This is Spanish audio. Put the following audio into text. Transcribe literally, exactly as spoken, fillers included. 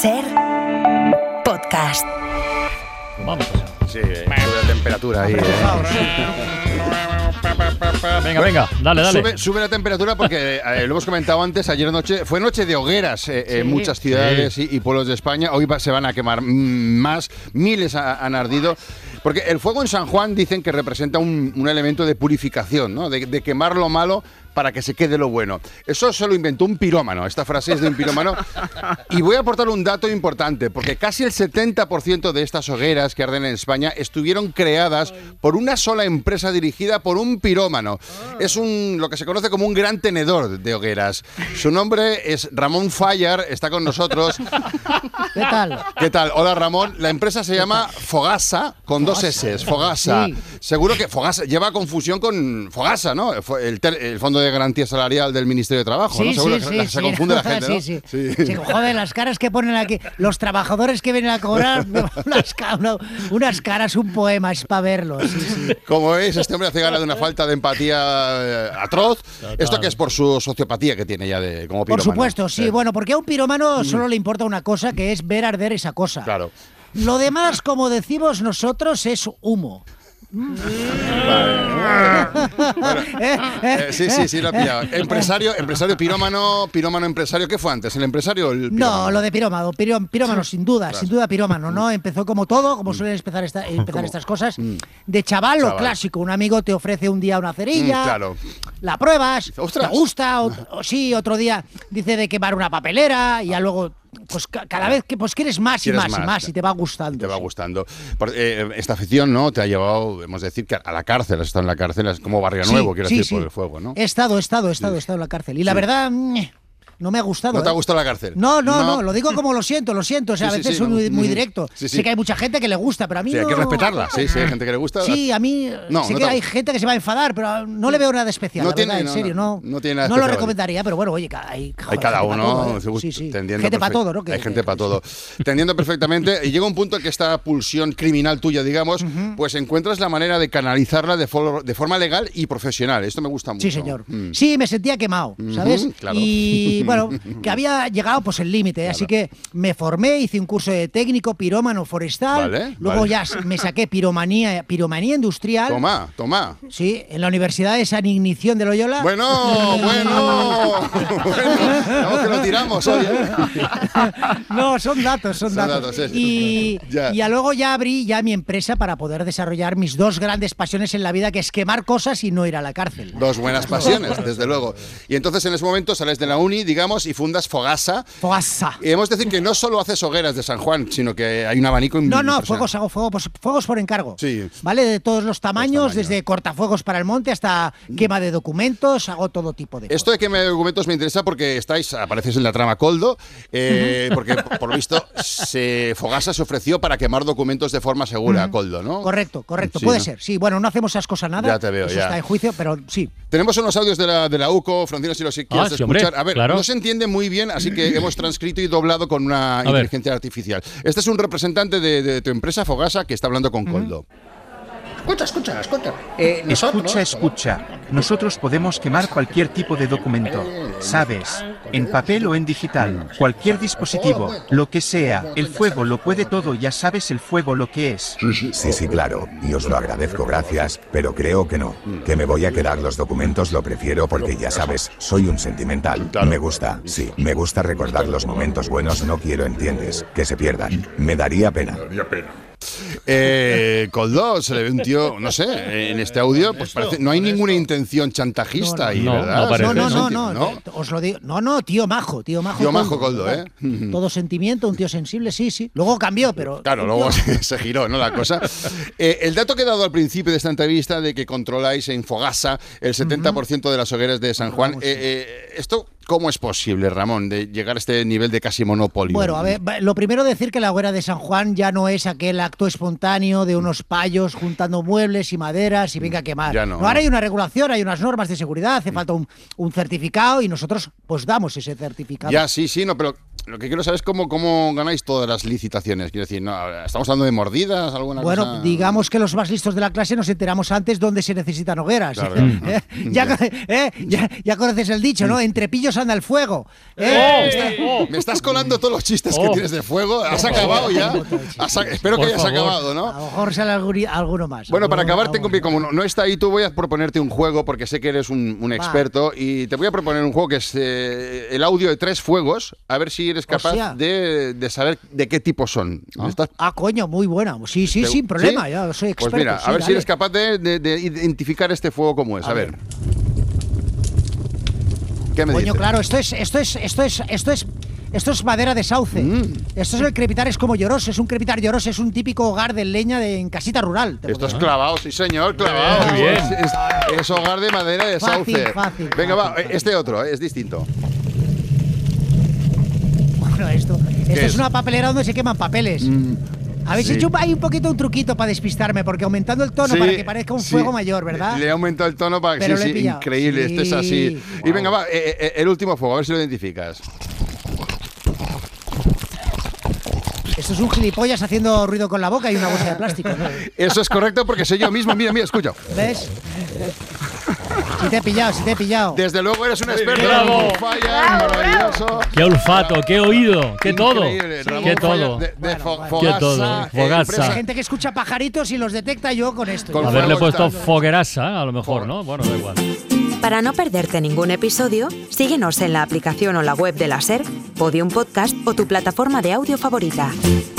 Ser podcast. Vamos a hacer. Sí, eh, sube la temperatura ahí. Eh. Venga, venga, dale, dale. Sube, sube la temperatura porque eh, lo hemos comentado antes, ayer noche, fue noche de hogueras eh, sí, en muchas ciudades sí. y, y pueblos de España. Hoy va, se van a quemar más, miles ha, han ardido. Porque el fuego en San Juan dicen que representa un, un elemento de purificación, ¿no? De, de quemar lo malo para que se quede lo bueno. Eso se lo inventó un pirómano. Esta frase es de un pirómano. Y voy a aportar un dato importante, porque casi el setenta por ciento de estas hogueras que arden en España estuvieron creadas por una sola empresa dirigida por un pirómano. Es un lo que se conoce como un gran tenedor de hogueras. Su nombre es Ramón Fallar, está con nosotros. ¿Qué tal? ¿Qué tal? Hola, Ramón. La empresa se llama Fogasa, con dos S. Fogasa. Sí. Seguro que Fogasa lleva confusión con Fogasa, ¿no? El, el Fondo de Garantía Salarial del Ministerio de Trabajo, sí, ¿no? Seguro sí, que sí, se sí, confunde no, la gente, sí, ¿no? Sí, sí. sí. Joder, las caras que ponen aquí, los trabajadores que vienen a cobrar, unas, una, unas caras, un poema, es para verlo. Sí, sí. Como veis, este hombre hace gala de una falta de empatía eh, atroz. Total. Esto que es por su sociopatía que tiene ya de como pirómano. Por supuesto, sí. Eh. Bueno, porque a un pirómano mm. solo le importa una cosa, que es ver arder esa cosa. Claro. Lo demás, como decimos nosotros, es humo. Vale. Bueno, eh, sí, sí, sí, lo he pillado. Empresario, empresario, pirómano, pirómano, empresario. ¿Qué fue antes? ¿El empresario o el pirómano? No, lo de pirómano, piró, pirómano sin duda, claro. sin duda pirómano, ¿no? Empezó como todo, como suelen empezar, esta, empezar estas cosas. De chaval, lo clásico, un amigo te ofrece un día una cerilla, mm, claro. la pruebas, ¡ostras! Te gusta, o, o sí, otro día dice de quemar una papelera y ya luego... Pues cada vez que pues quieres más y más, más y más y te va gustando. Te va gustando. Por, eh, esta afición, ¿no? Te ha llevado, hemos de decir, que a la cárcel. Has estado en la cárcel, es como Barrio Nuevo, sí, quiero sí, decir, sí. por el fuego, ¿no? He estado, he estado, he estado, sí. he estado en la cárcel. Y la sí. verdad... No me ha gustado. ¿No te ha ¿eh? gustado la cárcel? No, no, no, no, lo digo como lo siento, lo siento. O sea, sí, a veces sí, soy muy, muy directo. Sí, sí. Sé que hay mucha gente que le gusta, pero a mí sí, no. Hay que respetarla. Sí, sí, hay gente que le gusta. Sí, a mí no, sé no que te... hay gente que se va a enfadar, pero no le veo nada de especial. No la tiene, verdad, en serio, no. No, no, tiene nada no especial. lo recomendaría, pero bueno, oye, hay, joder, hay cada uno. Todo, ¿eh? Se gusta, sí, sí. Gente para todo, ¿no? Que, hay gente que, para todo. Te entiendo perfectamente. Y llega un punto en que esta pulsión criminal tuya, digamos, uh-huh. pues encuentras la manera de canalizarla de, for de forma legal y profesional. Esto me gusta mucho. Sí, señor. Mm. Sí, me sentía quemado, ¿sabes? Uh-huh, claro. Y bueno, que había llegado pues el límite, claro. Así que me formé, hice un curso de técnico pirómano forestal, vale, luego vale. ya me saqué piromanía, piromanía industrial. Toma, toma. Sí, en la Universidad de San Ignacio de Loyola. Bueno, bueno, bueno, que lo tiramos hoy. ¿eh? No, son datos, son, son datos. datos y, ya. y ya luego ya abrí ya mi empresa para poder desarrollar mis dos grandes pasiones en la vida, que es quemar cosas y no ir a la cárcel. Dos buenas pasiones, desde luego. Y entonces en ese momento sales de la uni, digamos, y fundas Fogasa. Fogasa. Y hemos de decir que no solo haces hogueras de San Juan, sino que hay un abanico... No, no, fuegos, hago fuego, pues, fuegos por encargo. Sí. ¿Vale? De todos los tamaños, los tamaños, desde cortafuegos para el monte hasta quema de documentos, hago todo tipo de cosas. Esto de quema de documentos me interesa porque estáis, apareces en la trama Coldo, eh, uh-huh. porque por lo visto se, Fogasa se ofreció para quemar documentos de forma segura, uh-huh. Coldo, ¿no? Correcto, correcto, sí, puede ¿no? ser. Sí, bueno, no hacemos esas cosas nada. Ya te veo, eso ya. Está en juicio, pero sí. Tenemos unos audios de la, de la U C O, Francino, si los quieres ah, sí, escuchar. hombre, a ver, claro. no se entiende muy bien, así que hemos transcrito y doblado con una A inteligencia ver. artificial. Este es un representante de, de tu empresa Fogasa que está hablando con Coldo. Uh-huh. Escucha, escucha, escucha. Eh, nosotros, escucha, escucha. Nosotros podemos quemar cualquier tipo de documento. ¿Sabes? En papel o en digital. Cualquier dispositivo. Lo que sea. El fuego lo puede todo. Ya sabes el fuego lo que es. Sí, sí, claro. Y os lo agradezco, gracias. Pero creo que no. Que me voy a quedar los documentos lo prefiero porque ya sabes, soy un sentimental. Me gusta, sí. Me gusta recordar los momentos buenos. No quiero, entiendes, que se pierdan. Me daría pena. Me daría pena. Eh, Coldo, se le ve un tío, no sé, en este audio, pues parece, no hay ninguna intención chantajista ahí, no, ¿verdad? No, no, no, no, no, no, os lo digo, no, no, tío majo, tío majo. Tío majo Coldo, ¿eh? Todo sentimiento, un tío sensible, sí, sí. Luego cambió, pero... Claro, luego se, se giró, ¿no? La cosa. Eh, el dato que he dado al principio de esta entrevista de que controláis en Fogasa el setenta por ciento de las hogueras de San Juan, eh, eh, esto... ¿Cómo es posible, Ramón, de llegar a este nivel de casi monopolio? Bueno, a ver, lo primero decir que la hoguera de San Juan ya no es aquel acto espontáneo de unos payos juntando muebles y maderas y venga a quemar. Ya no, no, ahora no. hay una regulación, hay unas normas de seguridad, hace falta un, un certificado y nosotros pues damos ese certificado. Ya, sí, sí, no, pero lo que quiero saber es cómo, cómo ganáis todas las licitaciones. Quiero decir, ¿no? ¿Estamos hablando de mordidas? ¿Alguna bueno, cosa? digamos que los más listos de la clase nos enteramos antes dónde se necesitan hogueras. Claro. ¿Eh? Ya, eh, ya, ya conoces el dicho, ¿no? Entre pillos anda el fuego. ¿Eh? Eh, oh, me estás colando todos los chistes oh. que tienes de fuego. ¿Has acabado ya? Has, espero Por que hayas favor. acabado, ¿no? A lo mejor sale alguno, alguno más. Bueno, para alguno, acabar, tengo, como no, no está ahí, tú voy a proponerte un juego porque sé que eres un, un experto y te voy a proponer un juego que es eh, el audio de tres fuegos, a ver si eres capaz o sea, de, de saber de qué tipo son. ¿Ah? ¿Estás? Ah, coño, muy buena. Sí, sí, te, sin problema, ¿sí? Ya soy experto. Pues mira, sí, a ver dale. si eres capaz de, de, de identificar este fuego como es. A, a ver. ver. ¿Qué me coño, dices? claro, esto es, esto es, esto es, esto es... Esto es madera de sauce. Mm. Esto es el crepitar, es como lloroso. Es un crepitar lloroso, es un típico hogar de leña de, en casita rural. Esto es clavado, sí señor, clavado. Muy bien. Es, es, es hogar de madera de fácil, sauce. Fácil, Venga, fácil, va, fácil. este otro, es distinto. Bueno, esto, esto es? es una papelera donde se queman papeles. Mm. Habéis sí. hecho ahí un poquito un truquito para despistarme, porque aumentando el tono sí, para que parezca un sí. fuego mayor, ¿verdad? Le he aumentado el tono para que Pero sí, sí, increíble, sí. este es así. Wow. Y venga, va, eh, eh, el último fuego, a ver si lo identificas. Esto es un gilipollas haciendo ruido con la boca y una bolsa de plástico, ¿no? Eso es correcto porque soy yo mismo. Mira, mira, escucha. ¿Ves? Si te he pillado, si te he pillado. Desde luego eres un experto. ¡Bravo! Falla, maravilloso. ¡Qué olfato, qué oído, qué todo! Sí. ¡Qué todo! De, de bueno, fo bueno. Fogasa, ¡Qué todo! Fogasa. Hay gente que escucha pajaritos y los detecta yo con esto. Con Haberle puesto foguerasa, a lo mejor, ¿no? Bueno, da igual. Para no perderte ningún episodio, síguenos en la aplicación o la web de la SER, Podium Podcast o tu plataforma de audio favorita.